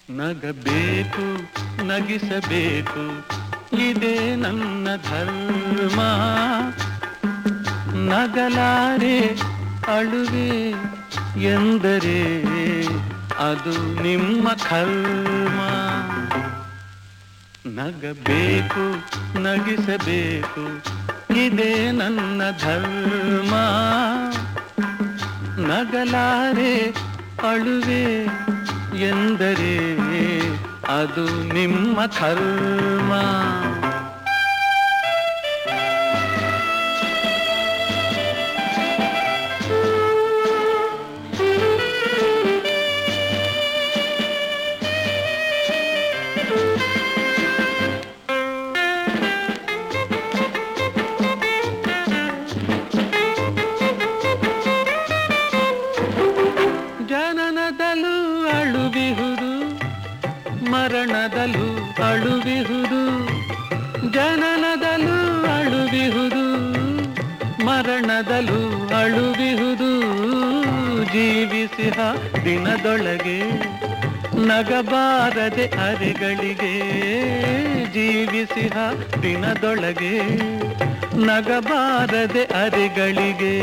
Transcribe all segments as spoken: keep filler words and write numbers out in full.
ನಗಬೇಕು ನಗಿಸಬೇಕು ಇದೇ ನನ್ನ ಧರ್ಮ. ನಗಲಾರೆ ಅಳುವೆ ಎಂದರೆ ಅದು ನಿಮ್ಮ ಕರ್ಮ. ನಗಬೇಕು ನಗಿಸಬೇಕು ಇದೇ ನನ್ನ ಧರ್ಮ. ನಗಲಾರೆ ಅಳುವೆ ಎಂದರೆ ಅದು ನಿಮ್ಮ ಕರ್ಮ. ಜನನದಲ್ಲೂ ಅಳುವಿಹುದು, ಮರಣದಲ್ಲೂ ಅಳುವಿಹುದು. ಜನನದಲ್ಲೂ ಅಳುವಿಹುದು, ಮರಣದಲ್ಲೂ ಅಳುವಿಹುದು. ಜೀವಿಸಿಹ ದಿನದೊಳಗೆ ನಗಬಾರದೆ ಅರೆಗಳಿಗೆ. ಜೀವಿಸಿಹ ದಿನದೊಳಗೆ ನಗಬಾರದೆ ಅರೆಗಳಿಗೆ.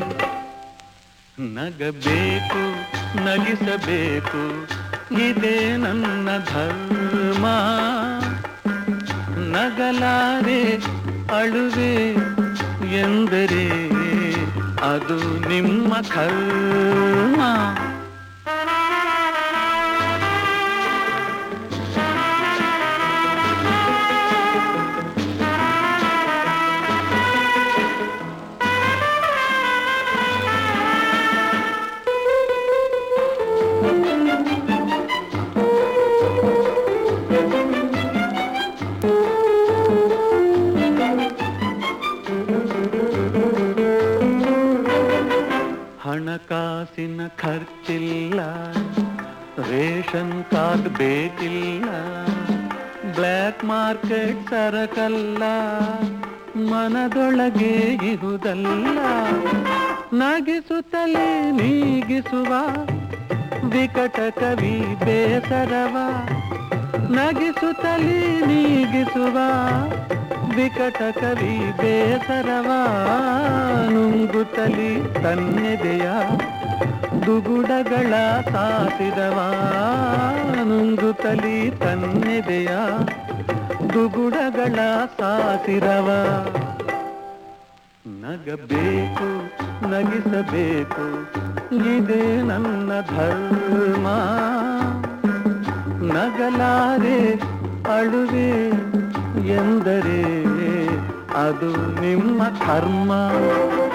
ನಗಬೇಕು ನಗಿಸಬೇಕು ಇದೇ ನನ್ನ ಧರ್ಮ. ನಗಲಾರೆ ಅಳುವೆ ಎಂದರೆ ಅದು ನಿಮ್ಮ ಕರ್ಮ. ಹಣಕಾಸಿನ ಖರ್ಚಿಲ್ಲ, ರೇಷನ್ ಕಾರ್ಡ್ ಬೇಕಿಲ್ಲ, ಬ್ಲ್ಯಾಕ್ ಮಾರ್ಕೆಟ್ ಸರಕಲ್ಲ, ಮನದೊಳಗೆ ಇಹುದಲ್ಲ. ನಗಿಸುತ್ತಲೇ ನೀಗಿಸುವ ವಿಕಟ ಕವಿ ಬೇಸರವ. ನಗಿಸುತ್ತಲೇ ನೀಗಿಸುವ ವಿಕಟ ಕವಿ ಬೇಸರವ. ನುಂಗುತ್ತಲಿ ತನ್ನೆದೆಯ ದುಗುಡಗಳ ಸಾಸಿದವ. ನುಂಗುತ್ತಲಿ ತನ್ನೆದೆಯ ದುಗುಡಗಳ ಸಾಸಿರವ. ನಗಬೇಕು ನಗಿಸಬೇಕು ಇದೇ ನನ್ನ ಧರ್ಮ. ನಗಲಾರೆ ಅಳುವೆ ಎಂದರೆ ಅದು ನಿಮ್ಮ ಕರ್ಮ.